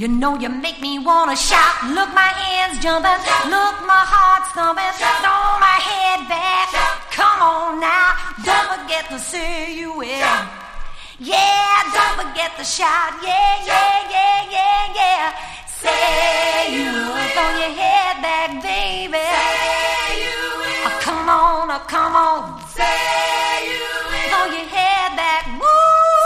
You know you make me wanna shout. Look, my hands jumping. Look, my heart thumping. Throw my head back. Come on now. Don't forget to say you will. Yeah, don't forget to shout. Yeah, yeah, yeah, yeah, yeah. Say you will. Throw your head back, baby. Say you will. Oh, come on, oh, come on. Say you will. Throw your head back. Woo.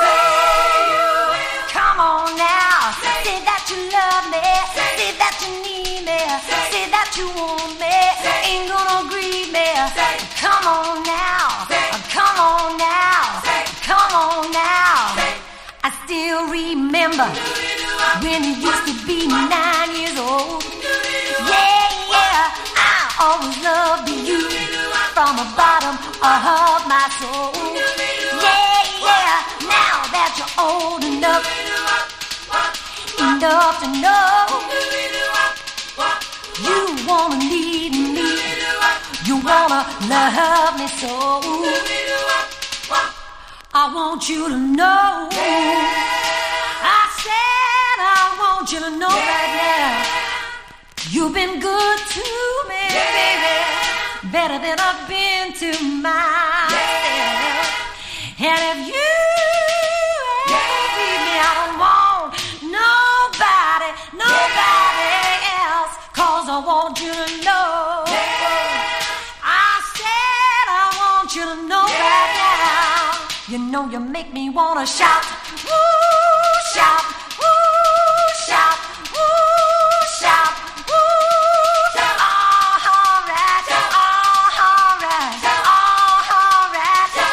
Say that you love me, say that you need me, say that you want me, ain't gonna grieve me. Come on now, come on now, come on now. I still remember when you used to be 9 years old. Yeah, yeah, I always loved you from the bottom of my soul. Yeah, yeah, now that you're old enough to know you wanna need me, you wanna love me so. I want you to know, I said I want you to know right now, you've been good to me, baby, better than I've been to myself. And if you leave me, I don't want nobody else, 'cause I want you to know, I said I want you to know right now, you know you make me wanna shout. Woo!